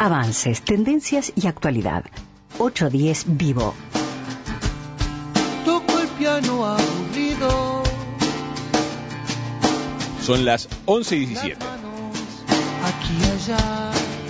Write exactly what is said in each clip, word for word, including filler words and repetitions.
Avances, tendencias y actualidad. ocho diez Vivo. Toco el piano aburrido. Son las once y diecisiete. Aquí y allá.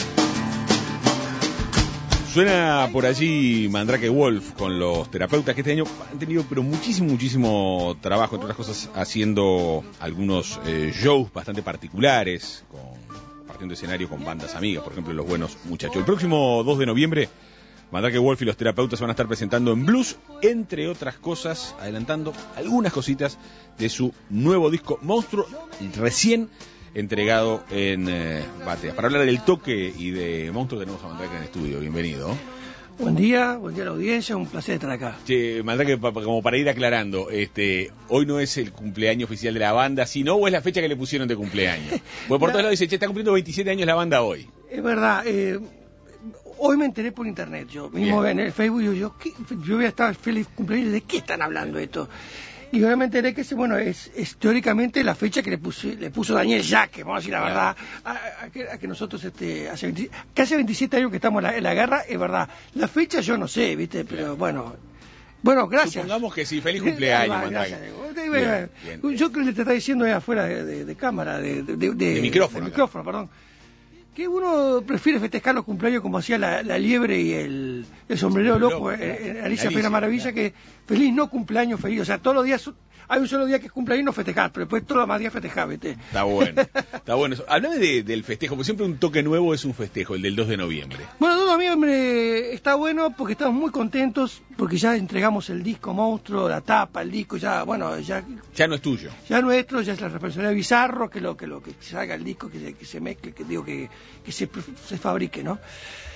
Suena por allí Mandrake Wolf con los terapeutas que este año han tenido pero muchísimo, muchísimo trabajo, entre otras cosas haciendo algunos eh, shows bastante particulares, con, partiendo escenario con bandas amigas, por ejemplo Los Buenos Muchachos. El próximo dos de noviembre, Mandrake Wolf y los terapeutas van a estar presentando en Blues, entre otras cosas, adelantando algunas cositas de su nuevo disco Monstruo, recién entregado en eh, Batea. Para hablar del toque y de Monstruo tenemos a Mandrake en el estudio. Bienvenido. Buen día, buen día a la audiencia, un placer estar acá. Che, Mandrake, como para ir aclarando, este, hoy no es el cumpleaños oficial de la banda, sino o es la fecha que le pusieron de cumpleaños. Porque por todos lados dice, che, está cumpliendo veintisiete años la banda hoy. Es verdad, eh, hoy me enteré por internet, yo mismo Bien. en el Facebook, yo, yo, ¿qué? yo voy a estar feliz cumpleaños, ¿de qué están hablando esto? Y ahora me enteré que bueno, es, es teóricamente la fecha que le puso, le puso Daniel Jacques, vamos a decir la verdad, a, a, que, a que nosotros este, hace veinte, que hace veintisiete años que estamos en la, en la guerra, es verdad. La fecha yo no sé, ¿viste? Pero bueno, bueno, gracias. Supongamos que sí, feliz cumpleaños, Mandrake. Bien, bien. Yo creo que te está diciendo ahí afuera de, de, de cámara, de, de, de, de, de micrófono. De micrófono, perdón. Que uno prefiere festejar los cumpleaños como hacía la, la liebre y el, el sombrero loco en, en Alicia Pena Maravilla, claro. Que feliz no cumpleaños feliz, o sea, todos los días hay un solo día que es cumpleaños no festejar, pero después todos los demás días festejar, ¿viste? Está bueno, está bueno eso. Hablame de, del festejo, porque siempre un toque nuevo es un festejo, el del dos de noviembre. Bueno, el dos de noviembre está bueno porque estamos muy contentos, porque ya entregamos el disco Monstruo, la tapa, el disco, ya, bueno, ya... Ya no es tuyo. Ya nuestro, ya es la responsabilidad de Bizarro, que lo que lo que se haga el disco, que se, que se mezcle, que digo, que, que se, se fabrique, ¿no?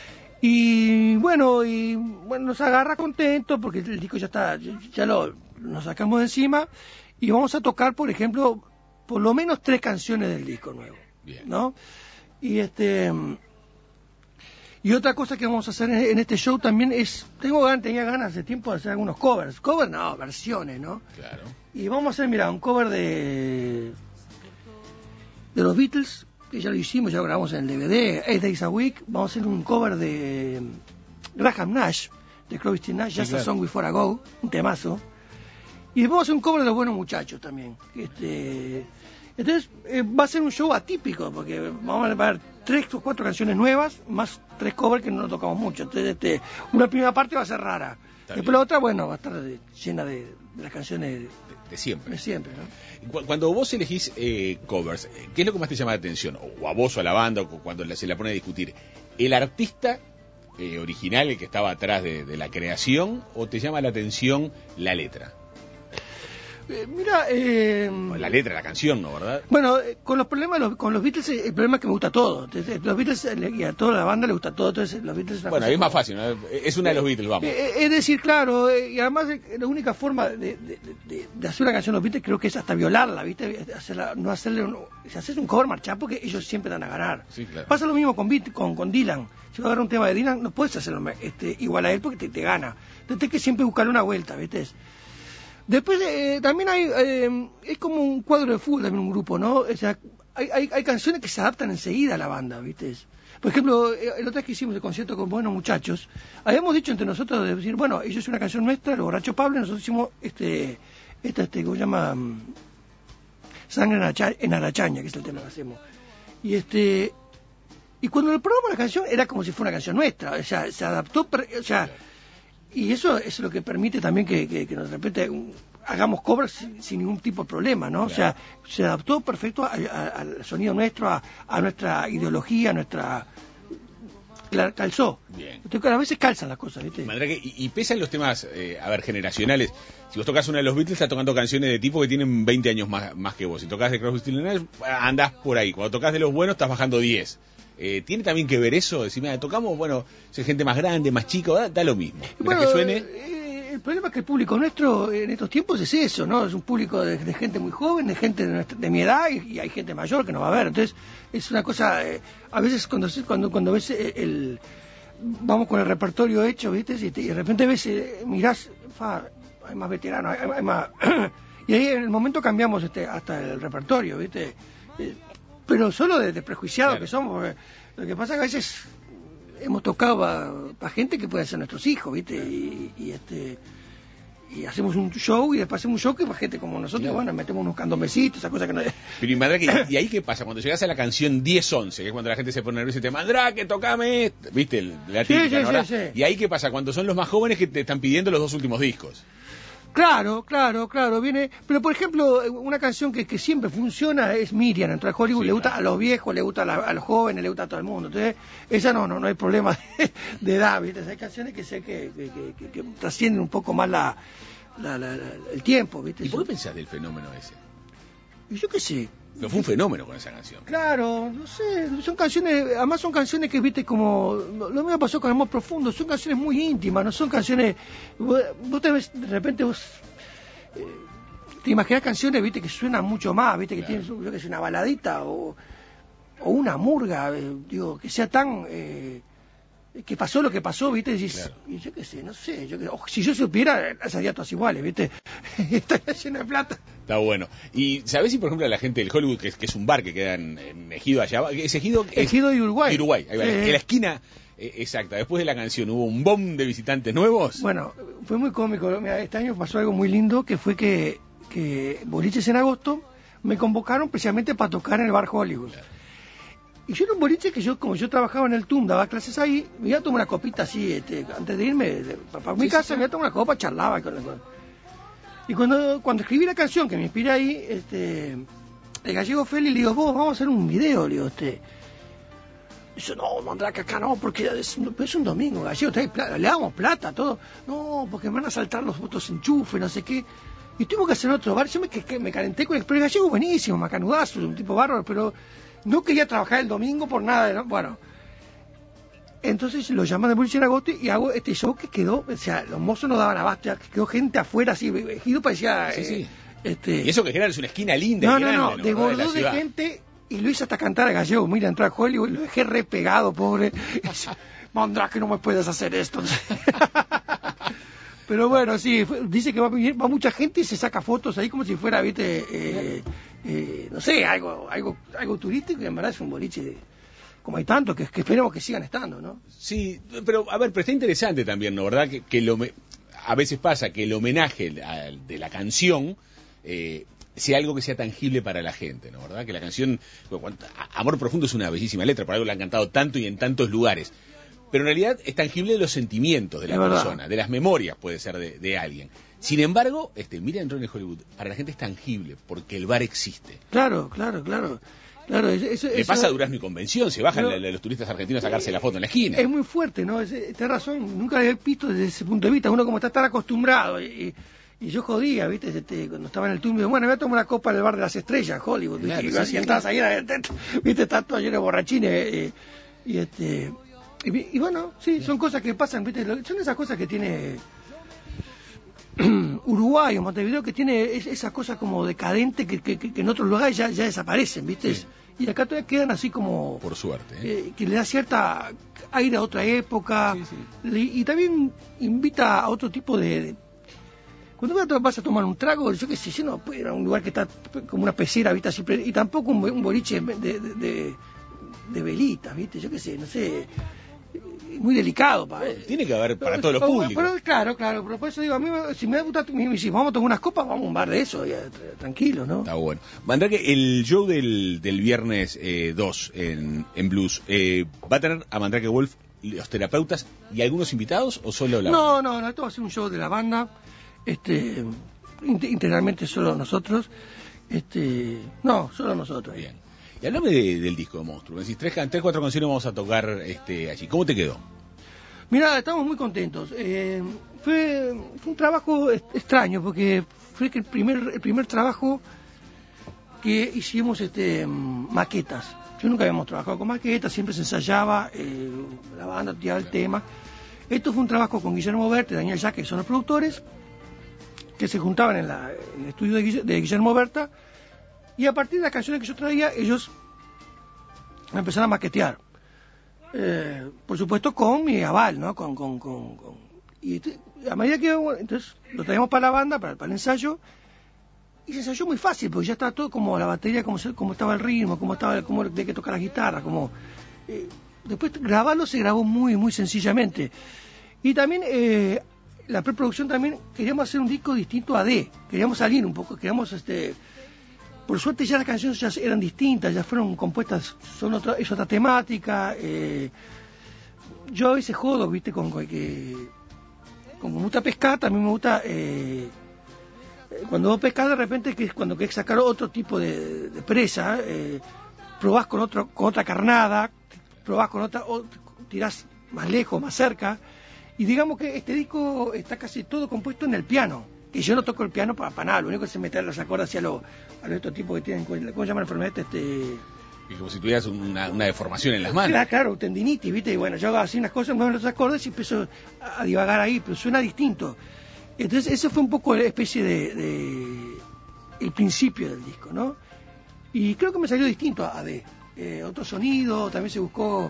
Y bueno, y bueno, nos agarra contentos porque el disco ya está, ya lo nos sacamos de encima y vamos a tocar, por ejemplo, por lo menos tres canciones del disco nuevo. Bien. ¿No? Y este y otra cosa que vamos a hacer en, en este show también es, tengo ganas, tenía ganas hace tiempo de hacer algunos covers, covers no, versiones, ¿no? Claro. Y vamos a hacer, mira, un cover de de los Beatles, que ya lo hicimos, ya lo grabamos en el D V D, Eight Days a Week. Vamos a hacer un cover de Graham Nash, de Crosby, Nash, sí, Just claro. A Song Before I Go, un temazo. Y después vamos a hacer un cover de Los Buenos Muchachos también. Este, entonces eh, va a ser un show atípico, porque vamos a ver tres o cuatro canciones nuevas, más tres covers que no tocamos mucho. Entonces este, una primera parte va a ser rara. Está después bien. La otra, bueno, va a estar de, llena de, de las canciones de, de, de siempre. De siempre, ¿no? Cuando vos elegís eh, covers, ¿qué es lo que más te llama la atención? O a vos o a la banda, o cuando se la pone a discutir. ¿El artista eh, original, el que estaba atrás de, de la creación, o te llama la atención la letra? Eh, mira, eh, la letra, la canción, ¿no? ¿Verdad? Bueno, eh, con los problemas, los, con los Beatles, el problema es que me gusta todo. Entonces, los Beatles, y a toda la banda le gusta todo. Entonces, los Beatles. Bueno, es más fácil, ¿no? Es una de los Beatles, vamos. Eh, es decir, claro, eh, y además eh, la única forma de, de, de, de hacer una canción de los Beatles creo que es hasta violarla, ¿viste? Hacerla, no hacerle un, si haces un cover marchar porque ellos siempre dan a ganar. Sí, claro. Pasa lo mismo con, Beat, con, con Dylan. Si vas a agarrar un tema de Dylan, no puedes hacerlo este, igual a él porque te, te gana. Entonces, tienes que siempre buscarle una vuelta, ¿viste? Después eh, también hay, eh, es como un cuadro de fútbol también un grupo, ¿no? O sea, hay, hay, hay canciones que se adaptan enseguida a la banda, ¿viste? Por ejemplo, el otro día que hicimos el concierto con Buenos Muchachos, habíamos dicho entre nosotros de decir, bueno, ellos es una canción nuestra, Los Borrachos Pablo, y nosotros hicimos este, esta, este, ¿cómo se llama? Sangre en, Aracha, en Arachaña, que es el tema que hacemos. Y este, y cuando le probamos la canción era como si fuera una canción nuestra, o sea, se adaptó, o sea, y eso es lo que permite también que, que, que de repente um, hagamos covers sin, sin ningún tipo de problema, ¿no? Claro. O sea, se adaptó perfecto a, a, al sonido nuestro, a, a nuestra ideología, a nuestra... calzó. Bien. Entonces, a veces calzan las cosas, ¿viste? Mandrake, y, y pesan los temas, eh, a ver, generacionales. Si vos tocas una de los Beatles, estás tocando canciones de tipo que tienen veinte años más, más que vos. Si tocas de Crosby, Stills Nash, andás por ahí. Cuando tocas de los buenos, estás bajando diez. Eh, ¿Tiene también que ver eso? Decir, mira, tocamos, bueno, si hay gente más grande, más chico, da, da lo mismo. Bueno, que suene... eh, el problema es que el público nuestro en estos tiempos es eso, ¿no? Es un público de, de gente muy joven, de gente de, nuestra, de mi edad, y, y hay gente mayor que no va a ver. Entonces, es una cosa, eh, a veces cuando, cuando, cuando ves el, el... vamos con el repertorio hecho, ¿viste? Y, te, y de repente ves, eh, mirás, fa, hay más veteranos, hay, hay más... y ahí en el momento cambiamos este, hasta el repertorio, ¿viste? Eh, pero solo de, de prejuiciados claro. que somos. Lo que pasa es que a veces hemos tocado para gente que puede ser nuestros hijos, ¿viste? Y, y este y hacemos un show y después hacemos un show que para gente como nosotros, claro. Bueno, metemos unos candomecitos, esa cosa que no es. Pero y Mandrake, ¿y ahí qué pasa? Cuando llegas a la canción diez once, que es cuando la gente se pone nerviosa y te Mandrake, tocame, ¿viste? La típica, sí, sí, ¿no? sí, sí. ¿Y ahí qué pasa? Cuando son los más jóvenes que te están pidiendo los dos últimos discos. Claro, claro, claro, viene, pero por ejemplo, una canción que, que siempre funciona es Miriam, entre Hollywood, sí, le gusta, claro, a los viejos, le gusta a, la, a los jóvenes, le gusta a todo el mundo, entonces esa no, no, no hay problema de, de edad, ¿viste? Hay canciones que sé que, que, que, que, que trascienden un poco más la, la, la, la el tiempo, ¿viste? ¿Y por qué pensás del fenómeno ese? Y yo qué sé. Pero fue un fenómeno con esa canción. Claro, no sé, son canciones, además son canciones que, viste, como, lo mismo pasó con Amor Profundo, son canciones muy íntimas, no son canciones, vos, vos te ves, de repente vos, eh, te imaginas canciones, viste, que suenan mucho más, viste, que claro, tienen, yo que sé, una baladita o, o una murga, eh, digo, que sea tan, eh, que pasó lo que pasó, viste, y, claro, y yo qué sé, no sé, yo que, oh, si yo supiera, las haría todas iguales, viste, está lleno de plata. Está bueno. ¿Y sabés si, por ejemplo, a la gente del Hollywood, que es, que es un bar que queda en, en Ejido allá, es Ejido? Ejido de Uruguay. De Uruguay, ahí va, sí, en la esquina, eh, exacta, después de la canción, ¿hubo un boom de visitantes nuevos? Bueno, fue muy cómico, mira, este año pasó algo muy lindo, que fue que, que Boliches en agosto me convocaron precisamente para tocar en el bar Hollywood. Claro. Y yo era un boliche que yo, como yo trabajaba en el T U M, daba clases ahí, me iba a tomar una copita así, este, antes de irme para mi sí, casa, sí, me iba a tomar una copa, charlaba con el... Y cuando, cuando escribí la canción que me inspira ahí, este, el gallego Feli le digo, vos, vamos a hacer un video, le digo, este. Dice, no, Mandrake, acá no, porque es un, es un domingo, gallego, plata, le damos plata, todo. No, porque me van a saltar los votos enchufes, no sé qué. Y tuvimos que hacer otro bar, yo me, que, me calenté con el, pero el gallego buenísimo, macanudazo, un tipo bárbaro, pero no quería trabajar el domingo por nada, ¿no? Bueno. Entonces lo llaman de Boliche en agosto y hago este show que quedó, o sea, los mozos no daban abasto, quedó gente afuera así, Ejido parecía... Sí, eh, sí. Este... Y eso que general es una esquina linda. No, y no, grande, no, ¿no? desbordó de, de gente y lo hice hasta cantar a gallego. Mira, entró a Hollywood, lo dejé re pegado, pobre. Mandrake, no me puedes hacer esto. Pero bueno, sí, dice que va, va mucha gente y se saca fotos ahí como si fuera, viste, eh, eh, no sé, algo, algo, algo turístico, y en verdad es un boliche de... como hay tantos que, que esperemos que sigan estando, ¿no? Sí, pero a ver, pero está interesante también, ¿no? ¿Verdad? Que, que lo, a veces pasa que el homenaje a, de la canción eh, sea algo que sea tangible para la gente, ¿no? ¿Verdad? Que la canción, bueno, Amor Profundo es una bellísima letra, por algo la han cantado tanto y en tantos lugares, pero en realidad es tangible de los sentimientos de la persona, de las memorias puede ser de, de alguien. Sin embargo, este, mira en Hollywood, para la gente es tangible, porque el bar existe. Claro, claro, claro. Claro, eso, Le eso, pasa a Durazno y Convención, se bajan no, la, los turistas argentinos a sacarse la foto en la esquina. Es muy fuerte, ¿no? Tienes razón, nunca lo había visto desde ese punto de vista. Uno como está tan acostumbrado, y, y yo jodía, ¿viste? Este, cuando estaba en el túnel, bueno, voy a tomar una copa en el bar de las estrellas, Hollywood, ¿viste? Claro, y sí, sí, entras ahí, ¿viste? Está todo lleno de borrachines, eh, y este... Y, y bueno, sí, son cosas que pasan, ¿viste? Son esas cosas que tiene... Uruguay o Montevideo, que tiene esa cosa como decadente que, que, que en otros lugares ya, ya desaparecen, ¿viste? Sí. Y acá todavía quedan así como... Por suerte. ¿eh? Eh, que le da cierta aire a otra época. Sí, sí. Le, y también invita a otro tipo de... de cuando vas a tomar un trago, yo qué sé, yo no puedo ir a un lugar que está como una pecera, ¿viste? Así, y tampoco un, un boliche de, de, de, de velitas, ¿viste? Yo qué sé, no sé... muy delicado para tiene que haber para pero, todos los públicos pero, claro, claro, pero por eso digo, a mí si me gusta, si vamos a tomar unas copas, vamos a un bar de eso, ya, tranquilo, ¿no? Está bueno. Mandrake, el show del, del viernes eh, dos en, en Blues, eh, ¿va a tener a Mandrake Wolf, los terapeutas y algunos invitados o solo la no, banda? No, no, esto va a ser un show de la banda, este, integralmente solo nosotros, este, no, solo nosotros. Bien. Y hablame de, del disco de Monstruo. Me decís, tres, tres, cuatro canciones vamos a tocar este, allí. ¿Cómo te quedó? Mirá, estamos muy contentos. Eh, fue, fue un trabajo extraño, porque fue el primer, el primer trabajo que hicimos este, maquetas. Yo nunca habíamos trabajado con maquetas, siempre se ensayaba, eh, la banda tiraba el tema. Esto fue un trabajo con Guillermo Berta y Daniel Jaque, que son los productores, que se juntaban en, la, en el estudio de, de Guillermo Berta. Y a partir de las canciones que yo traía, ellos me empezaron a maquetear. Eh, por supuesto con mi aval, ¿no? Con, con, con, con... Y a medida que... Entonces lo traíamos para la banda, para, para el ensayo, y se ensayó muy fácil, porque ya estaba todo como la batería, como, como estaba el ritmo, como estaba cómo de que tocar la guitarra, como... Eh, Después grabarlo se grabó muy, muy sencillamente. Y también eh, la preproducción también, queríamos hacer un disco distinto a D, queríamos salir un poco, queríamos, este, por suerte ya las canciones ya eran distintas, ya fueron compuestas, son otra, es otra temática. Eh, yo a veces jodo, viste, con, con que, como me gusta pescar, también me gusta, eh, cuando vos pescás de repente, que es cuando querés sacar otro tipo de, de presa, eh, probás con, otro, con otra carnada, probás con otra, o, tirás más lejos, más cerca. Y digamos que este disco está casi todo compuesto en el piano, que yo no toco el piano para, para nada, lo único que se mete los acordes hacia los, a los estos tipos que tienen, ¿cómo se llama la enfermedad? Este, y como si tuvieras una, una deformación en las manos. Claro, claro, tendinitis, ¿viste? Y bueno, yo hago así unas cosas, muevo los acordes y empiezo a, a divagar ahí, pero suena distinto. Entonces, ese fue un poco la especie de, de el principio del disco, ¿no? Y creo que me salió distinto a D. Eh, otro sonido, también se buscó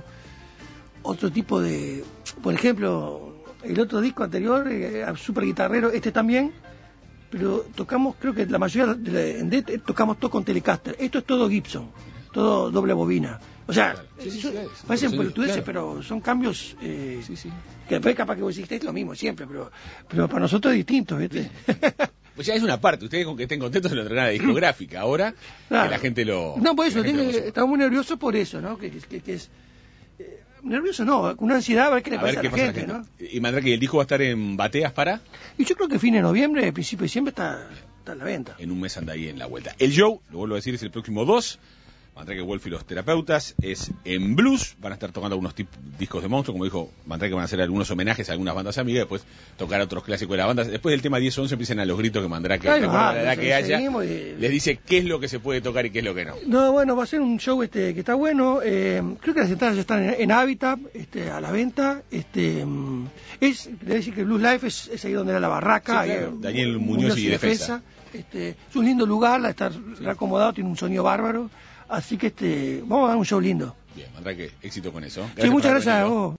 otro tipo de... Por ejemplo, el otro disco anterior, eh, super guitarrero, este también, pero tocamos, creo que la mayoría de la, en D tocamos todo con Telecaster. Esto es todo Gibson, todo doble bobina. O sea, claro. sí, sí, eso, sí, parecen sí, pelotudeces, claro. pero son cambios eh, Sí, sí. que después capaz que vos dijiste es lo mismo siempre, pero, pero para nosotros es distinto, ¿viste? Pues ya es una parte, ustedes con que estén contentos se lo traerán a la discográfica, ahora Claro. que la gente lo... No, por eso, la gente tiene, lo estamos muy nerviosos por eso, ¿no? Que, que, que es... Eh, nervioso no, con una ansiedad a ver qué le a pasa ver a qué la pasa gente, a la ¿no? gente. Y Mandrake, ¿el disco va a estar en bateas para? Y yo creo que fin de noviembre, principio de diciembre está, está a la venta. En un mes anda ahí en la vuelta. El show, lo vuelvo a decir, es el próximo dos. Mandrake Wolf y los terapeutas es en blues. Van a estar tocando algunos tip, discos de monstruo, como dijo Mandrake, van a hacer algunos homenajes a algunas bandas amigas, después tocar otros clásicos de la banda. Después del tema diez once empiezan a los gritos que Mandrake, Ay, de no, acuerdo a la edad no, que haya, seguimos y- les dice qué es lo que se puede tocar y qué es lo que no. No, bueno, va a ser un show este que está bueno. Eh, creo que las entradas ya están en, en Habitat, este, a la venta. Este, mm, es, le decir que Blues Life es, es ahí donde era la barraca. Sí, claro. ahí, Daniel Muñoz y Defesa. Este, es un lindo lugar, la está reacomodado, tiene un sonido bárbaro. Así que este, vamos a dar un show lindo. Bien, Mandrake, éxito con eso. Sí, muchas por gracias a venir. vos.